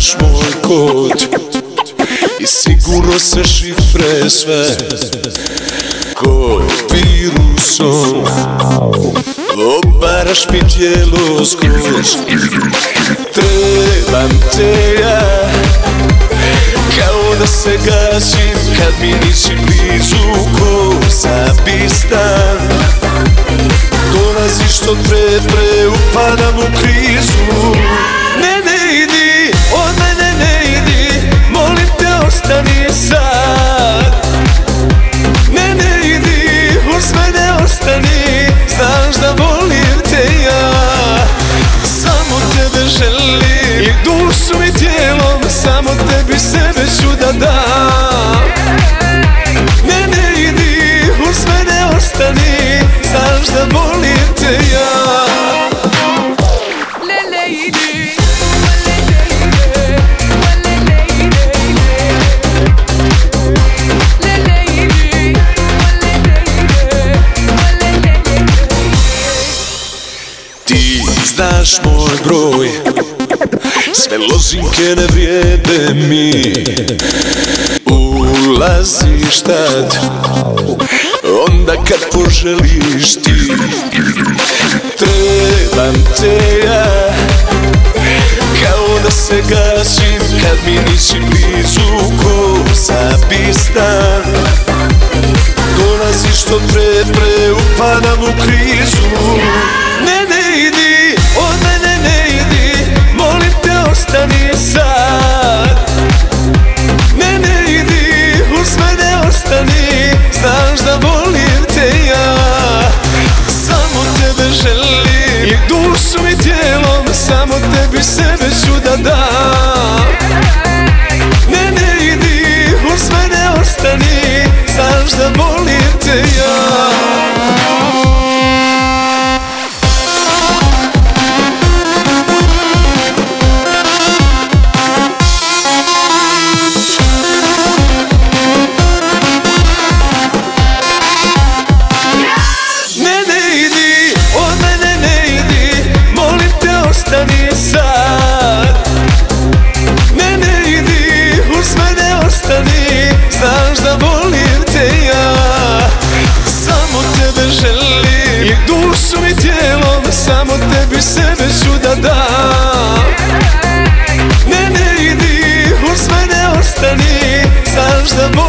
znaš moj kod i sigurno se šifre sve ko virusom obaraš mi tijelo skroz. Trebam te ja kao da se gasim kad mi nisi blizu ko zabistan. Dolaziš što pre upadam u krizu. Ne idi, od mene ne idi, molim te ostani sad. Ne idi, uz mene ostani, znaš da volim te ja. Samo tebe želim i dušu i tijelom, samo tebi sebe ću da dam. Ne idi, uz mene ostani, znaš da volim te ja. Ti znaš moj broj, sve lozinke ne vrijede mi. Ulaziš tad, onda kad poželiš ti. Trebam te ja, kao da se gasim kad mi nisi blizu ko zabistan. Dolaziš što pre upadam u krizu. Ne idi, od mene ne idi, molim te ostani sad. Ne idi, uz mene ostani, znaš da volim te ja. Samo tebe želim i dušu i tijelom, samo tebi sebe ću da dam. Ne idi, uz mene ostani, znaš da volim te ja. Ostani sad. Ne idi, uz mene ostani, znaš da volim te ja. Samo tebe želim i dušu i tijelom, samo tebi sebe ću da dam. Ne idi, uz mene ostani, znaš da volim